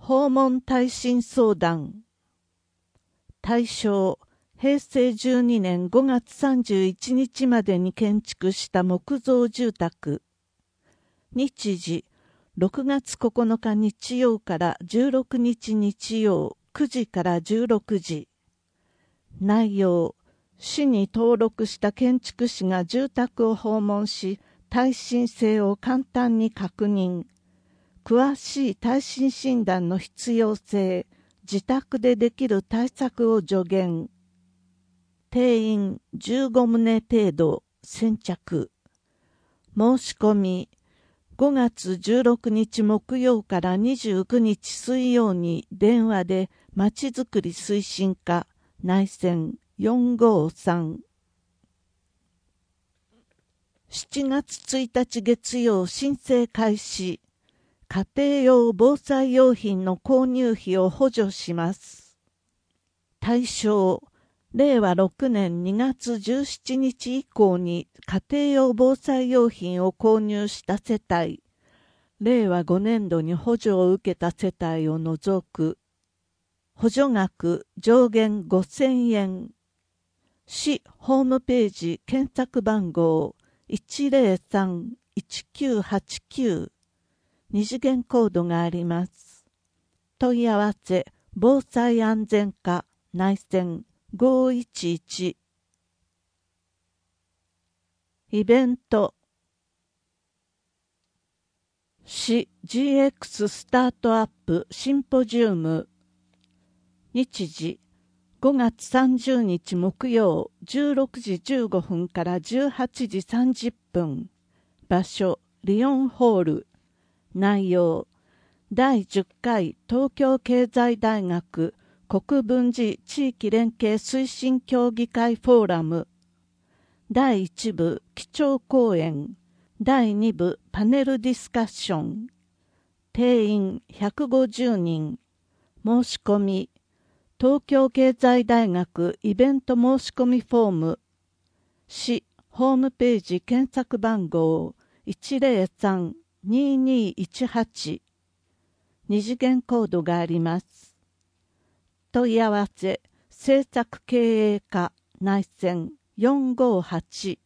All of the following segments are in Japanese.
訪問耐震相談。対象、平成12年5月31日までに建築した木造住宅。日時、6月9日日曜から16日日曜9時から16時。内容、市に登録した建築士が住宅を訪問し、耐震性を簡単に確認。詳しい耐震診断の必要性、自宅でできる対策を助言。定員15棟程度、先着。申し込み、5月16日木曜から29日水曜に電話でまちづくり推進課内線453。7月1日月曜申請開始。家庭用防災用品の購入費を補助します。対象、令和6年2月17日以降に家庭用防災用品を購入した世帯、令和5年度に補助を受けた世帯を除く。補助額上限5000円。市ホームページ検索番号103-1989。二次元コードがあります。問い合わせ、防災安全課内線511。イベント。市 GX スタートアップシンポジウム。日時、5月30日木曜16時15分から18時30分。場所、リオンホール。内容、第10回東京経済大学国分寺地域連携推進協議会フォーラム。第1部基調講演。第2部パネルディスカッション。定員150人。申し込み。東京経済大学イベント申し込みフォーム。市ホームページ検索番号103-2218。二次元コードがあります。問い合わせ、政策経営課内線458。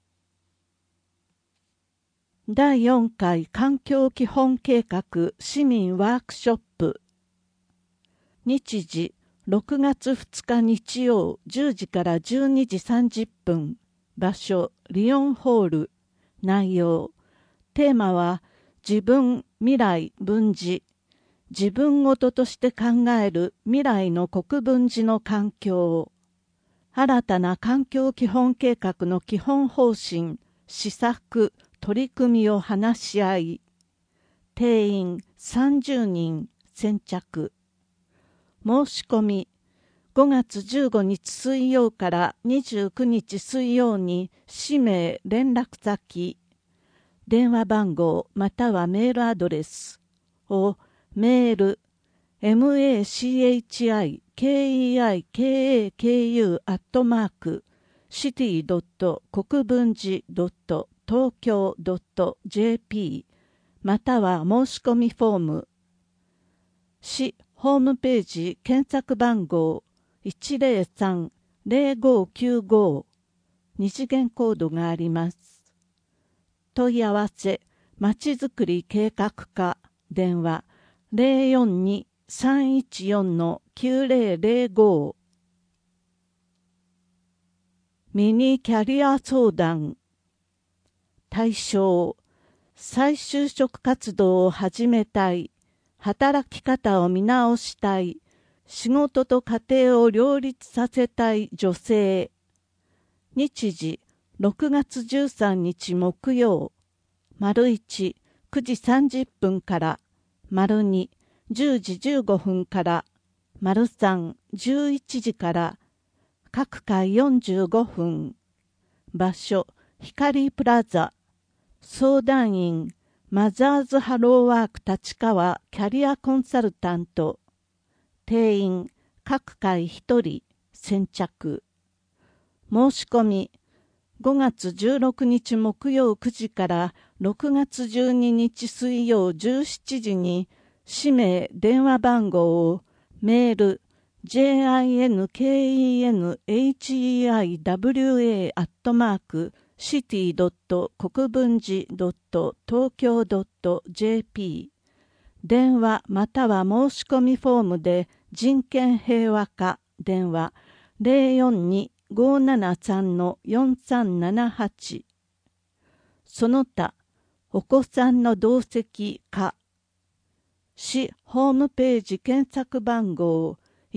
第4回環境基本計画市民ワークショップ。日時、6月2日日曜10時から12時30分。場所、リオンホール。内容、テーマは、自分、未来、分寺。自分ごととして考える未来の国分寺の環境。新たな環境基本計画の基本方針、施策、取り組みを話し合い。定員30人、先着。申し込み、5月15日水曜から29日水曜に氏名連絡先、電話番号またはメールアドレスをメール machikeikaku@city.国分寺.東京.jp または申し込みフォーム。市ホームページ検索番号103-0595。二次元コードがあります。問い合わせ、まちづくり計画課、電話042-314-9005。ミニキャリア相談。対象、再就職活動を始めたい、働き方を見直したい、仕事と家庭を両立させたい女性。日時、6月13日木曜。1、9時30分から。2、10時15分から。3、11時から。各回45分。場所、光プラザ。相談員、マザーズハローワーク立川キャリアコンサルタント。定員、各回1人、先着。申し込み、5月16日木曜9時から6月12日水曜17時に氏名、電話番号、メール、jinkenheiwa@city. 国分寺 .tokyo.jp 電話または申し込みフォームで人権平和課電話 042-573-4378 その他お子さんの同席課市ホームページ検索番号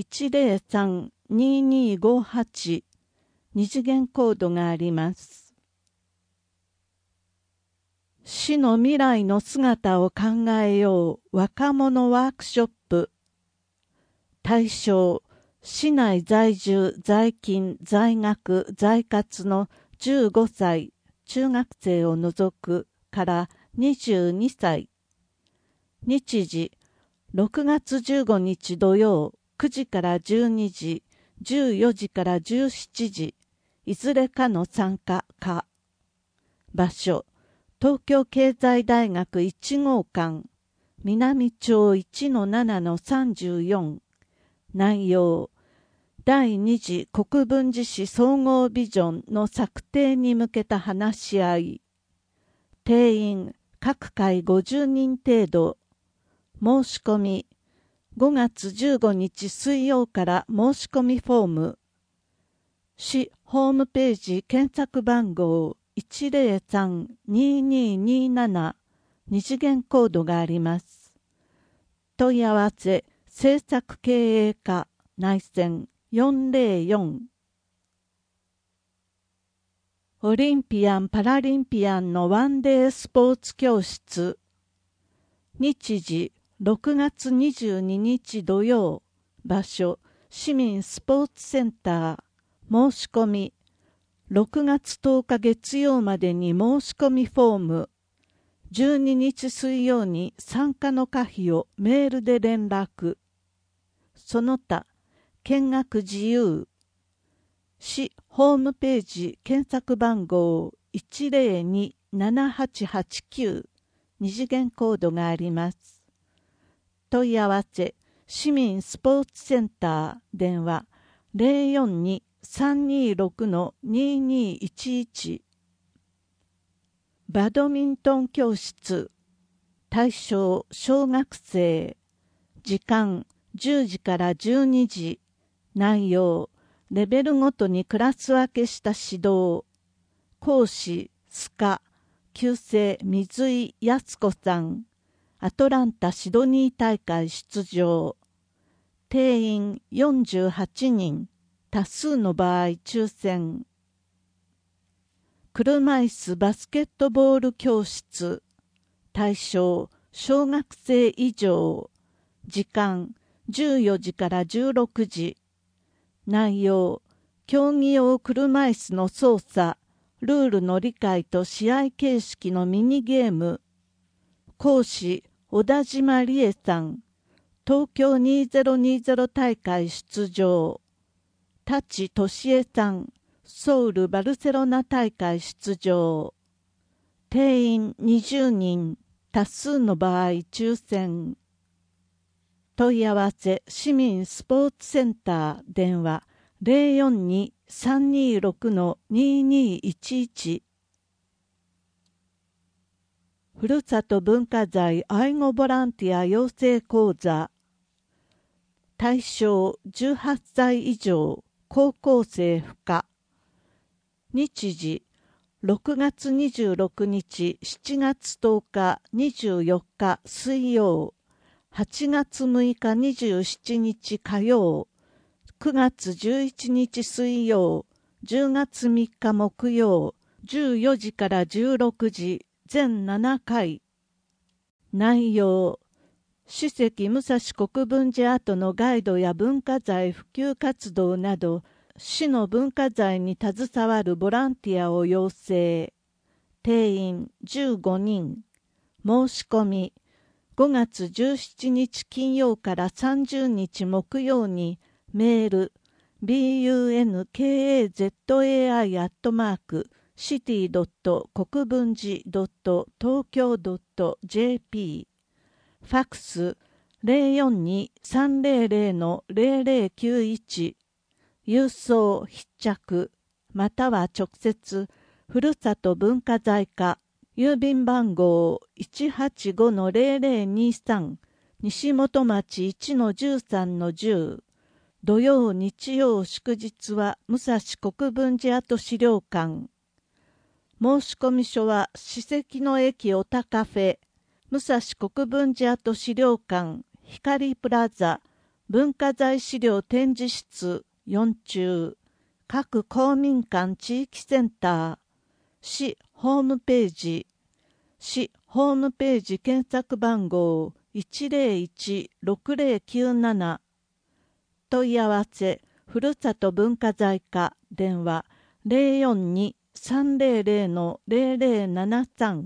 103-2258 二次元コードがあります。市の未来の姿を考えよう若者ワークショップ対象市内在住在勤在学在活の15歳中学生を除くから22歳日時6月15日土曜9時から12時14時から17時いずれかの参加か場所東京経済大学1号館南町 1-7-34 内容第二次国分寺市総合ビジョンの策定に向けた話し合い定員各回50人程度申し込み5月15日水曜から申し込みフォーム市ホームページ検索番号 103-2227 二次元コードがあります。問い合わせ政策経営課内線404オリンピアン・パラリンピアンのワンデースポーツ教室日時6月22日土曜場所市民スポーツセンター申し込み6月10日月曜までに申し込みフォーム12日水曜に参加の可否をメールで連絡その他見学自由市ホームページ検索番号 102-7889 二次元コードがあります問い合わせ市民スポーツセンター電話 042-326-2211 バドミントン教室対象小学生時間10時から12時内容レベルごとにクラス分けした指導講師スカ旧姓水井康子さんアトランタシドニー大会出場定員48人多数の場合抽選車椅子バスケットボール教室対象小学生以上時間14時から16時内容競技用車椅子の操作ルールの理解と試合形式のミニゲーム講師小田島理恵さん東京2020大会出場舘俊恵さんソウルバルセロナ大会出場定員20人多数の場合抽選問い合わせ市民スポーツセンター電話 042-326-2211 ふるさと文化財愛護ボランティア養成講座対象18歳以上高校生不可日時6月26日7月10日24日水曜8月6日27日火曜9月11日水曜10月3日木曜14時から16時全7回内容史跡武蔵国分寺跡のガイドや文化財普及活動など市の文化財に携わるボランティアを養成定員15人申し込み5月17日金曜から30日木曜にメール bunkazai@city. 国分寺 .tokyo.jp ファクス 042-300-0091郵送必着または直接ふるさと文化財課郵便番号 185-0023 西本町 1-13-10 土曜日曜祝日は武蔵国分寺跡資料館。申込書は史跡の駅オタカフェ武蔵国分寺跡資料館光プラザ文化財資料展示室4中各公民館地域センター市ホームページ検索番号 101-6097 問い合わせふるさと文化財課電話 042-300-0073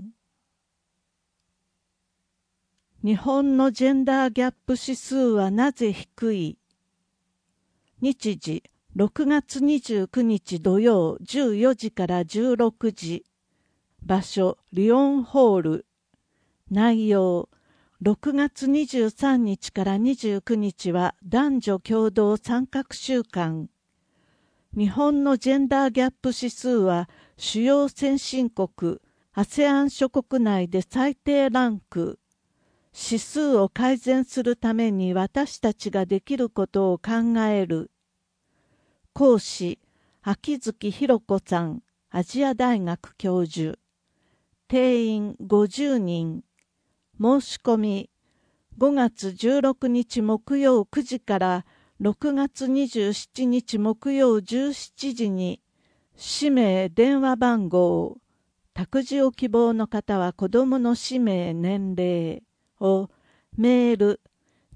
日本のジェンダーギャップ指数はなぜ低い？日時6月29日土曜14時から16時場所リオンホール内容6月23日から29日は男女共同参画週間。日本のジェンダーギャップ指数は主要先進国、ASEAN 諸国内で最低ランク。指数を改善するために私たちができることを考える。講師、秋月弘子さん、アジア大学教授。定員50人。申し込み5月16日木曜9時から6月27日木曜17時に氏名電話番号託児を希望の方は子どもの氏名年齢をメール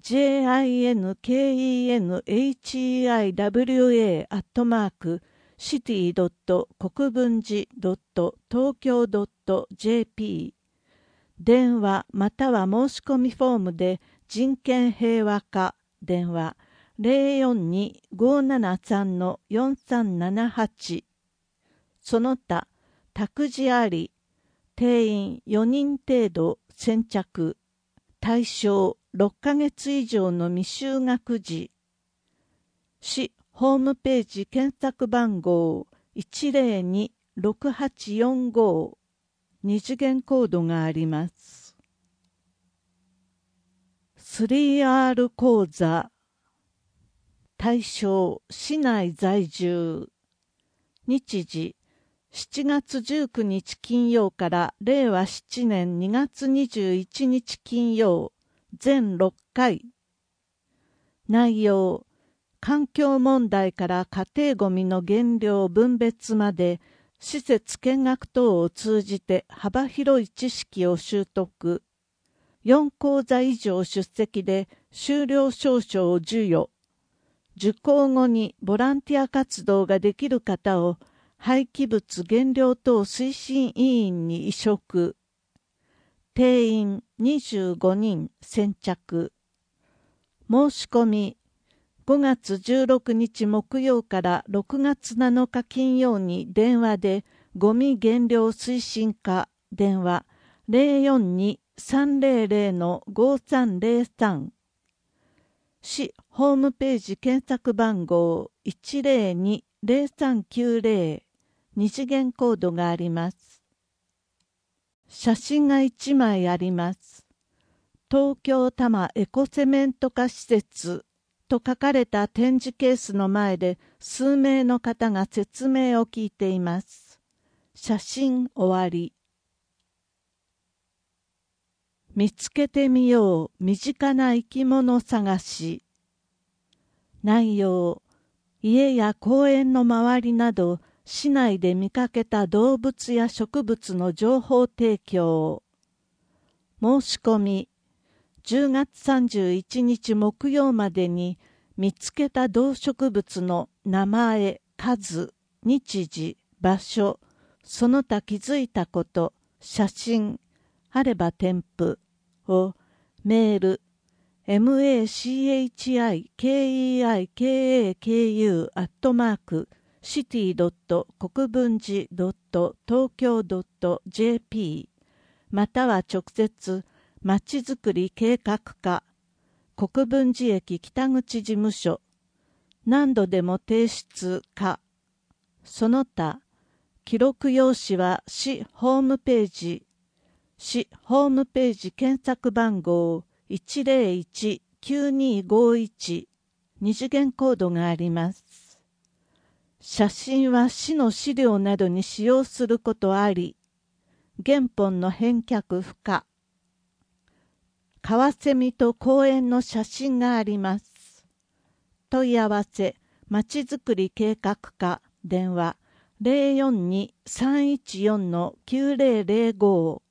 jinkenheiwa@国分寺.東京.jp 電話または申し込みフォームで人権平和課電話 042-573-4378 その他託児あり定員4人程度先着対象6ヶ月以上の未就学児市ホームページ検索番号 102-6845二次元コードがあります。3R 講座対象市内在住日時7月19日金曜から令和7年2月21日金曜全6回内容環境問題から家庭ごみの減量分別まで施設見学等を通じて幅広い知識を習得。4講座以上出席で修了証書を授与。受講後にボランティア活動ができる方を廃棄物減量等推進委員に委嘱。定員25人先着。申し込み5月16日木曜から6月7日金曜に電話でゴミ減量推進課電話 042-300-5303 市ホームページ検索番号 102-0390 二次元コードがあります。写真が1枚あります。東京多摩エコセメント化施設と書かれた展示ケースの前で数名の方が説明を聞いています。写真終わり。見つけてみよう身近な生き物探し。内容、家や公園の周りなど市内で見かけた動物や植物の情報提供。申し込み10月31日木曜までに見つけた動植物の名前、数、日時、場所、その他気づいたこと、写真、あれば添付をメール、machikeikaku@国分寺.東京.jp または直接まちづくり計画課国分寺駅北口事務所、何度でも提出か、その他、記録用紙は市ホームページ検索番号101-9251、二次元コードがあります。写真は市の資料などに使用することあり、原本の返却不可。カワセミと公園の写真があります。問い合わせ、まちづくり計画課、電話 042-314-9005